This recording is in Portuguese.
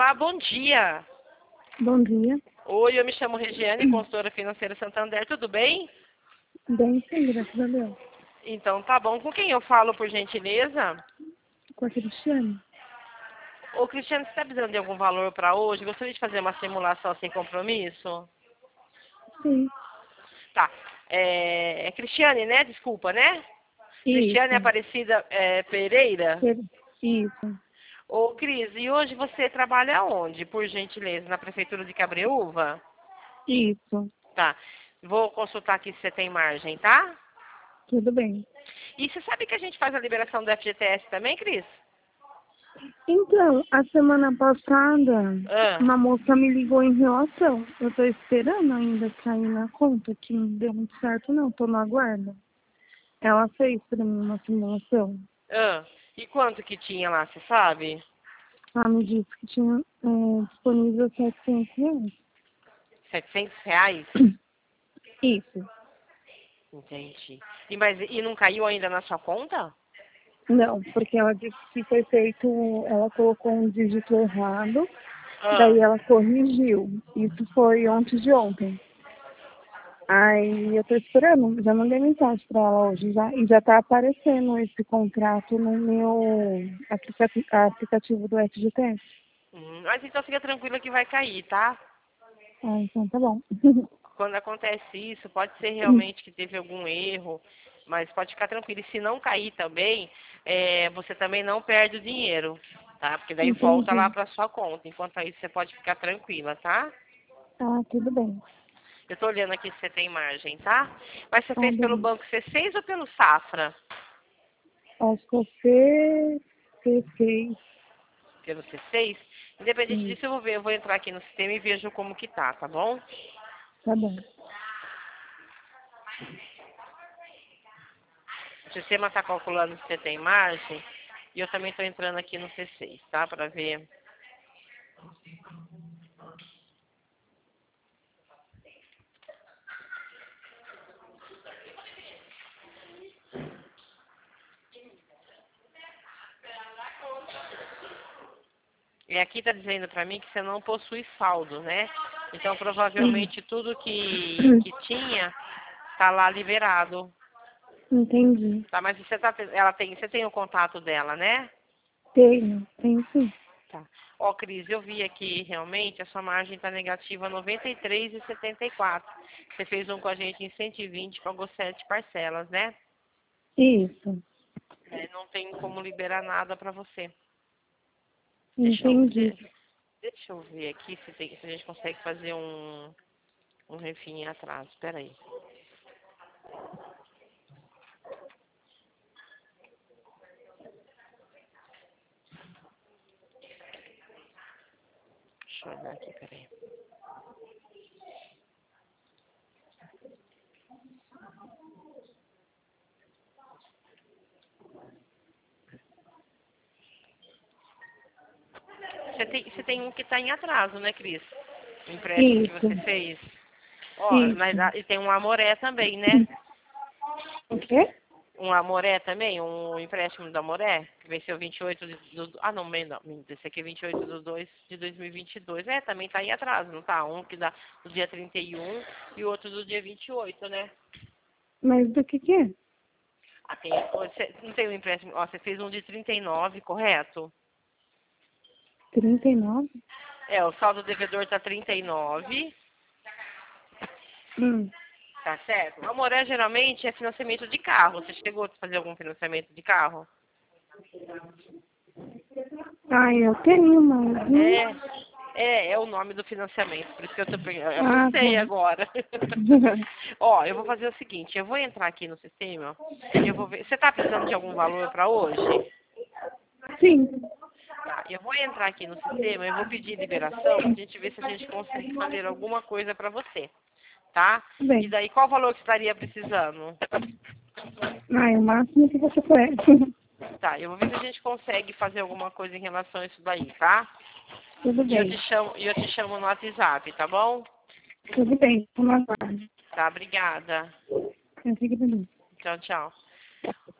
Olá, bom dia. Bom dia. Oi, eu me chamo Regiane, consultora financeira Santander, tudo bem? Bem, sim, graças a Deus. Então tá bom. Com quem eu falo, por gentileza? Com a Cristiane? Ô, Cristiano, você está precisando de algum valor para hoje? Gostaria de fazer uma simulação sem compromisso? Sim. Tá. É Cristiane, né? Desculpa, né? Cristiane Isso. Aparecida Pereira? Isso. Ô, Cris, e hoje você trabalha onde, por gentileza? Na Prefeitura de Cabreúva? Isso. Tá. Vou consultar aqui se você tem margem, tá? Tudo bem. E você sabe que a gente faz a liberação do FGTS também, Cris? Então, a semana passada, Ah, uma moça me ligou em relação. Eu tô esperando ainda cair na conta, que não deu muito certo não, tô no aguardo. Ela fez pra mim uma simulação. ah. E quanto que tinha lá, você sabe? Ela me disse que tinha disponível R$ 700. R$ 700? Isso. Entendi. E não caiu ainda na sua conta? Não, porque ela disse que foi feito, ela colocou um dígito errado, Ah, daí ela corrigiu. Isso foi ontem de ontem. Aí eu tô esperando, já mandei mensagem pra ela hoje, e já tá aparecendo esse contrato no meu aplicativo do FGTS. mas então fica tranquila que vai cair, tá? Ah, então tá bom. Quando acontece isso, pode ser realmente que teve algum erro, mas pode ficar tranquilo. E se não cair também, você também não perde o dinheiro, tá? Porque daí volta lá Entendi. para sua conta. Enquanto isso, você pode ficar tranquila, tá? Ah, tudo bem. Eu tô olhando aqui se você tem margem, tá? Mas você Ah, fez pelo beleza. Banco C6 ou pelo Safra? Acho que você fez Pelo C6? Independente isso. disso, eu vou entrar aqui no sistema e vejo como que tá bom? Tá bom. O sistema está calculando se você tem margem e eu também estou entrando aqui no C6, tá? Para ver. E aqui está dizendo para mim que você não possui saldo, né? Então provavelmente tudo que tinha tá lá liberado, Entendi. tá? Mas você tem o contato dela, né? Tenho sim. Tá. Ó, Cris, eu vi aqui realmente a sua margem está negativa 93,74. Você fez um com a gente em 120, pagou 7 parcelas, né? Isso. Não tem como liberar nada para você. Deixa eu Entendi. ver, deixa eu ver aqui se a gente consegue fazer um refim em atraso. Espera aí. Deixa eu olhar aqui, peraí. Você tem um que está em atraso, né, Cris? O empréstimo que Isso. você fez. Ó, mas Isso. e tem um Amoré também, né? O quê? Um Amoré também, um empréstimo do Amoré, que venceu 28 não, esse aqui é 28 de 2 de 2022. Também tá em atraso, não tá? Um que dá do dia 31 e o outro do dia 28, né? Mas do que é? Não tem um empréstimo, ó, você fez um de 39, correto? 39? O saldo devedor tá 39, Hum. tá certo? O Amoré geralmente é financiamento de carro. Você chegou a fazer algum financiamento de carro? Ah, eu tenho, mas É o nome do financiamento, por isso que eu tô perguntando. Eu Ah, assustei tá. agora. Ó, eu vou fazer o seguinte, eu vou entrar aqui no sistema, eu vou ver. Você tá precisando de algum valor para hoje? Sim. Tá, eu vou entrar aqui no sistema, eu vou pedir liberação pra gente ver se a gente consegue fazer alguma coisa para você, tá? Tudo E bem. daí, qual valor que você estaria precisando? Ah, é o máximo que você puder. Tá, eu vou ver se a gente consegue fazer alguma coisa em relação a isso daí, tá? Tudo E bem. eu te chamo no WhatsApp, tá bom? Tudo bem. Vamos aguardar. Tá, obrigada. Eu fico bem. Tchau, tchau.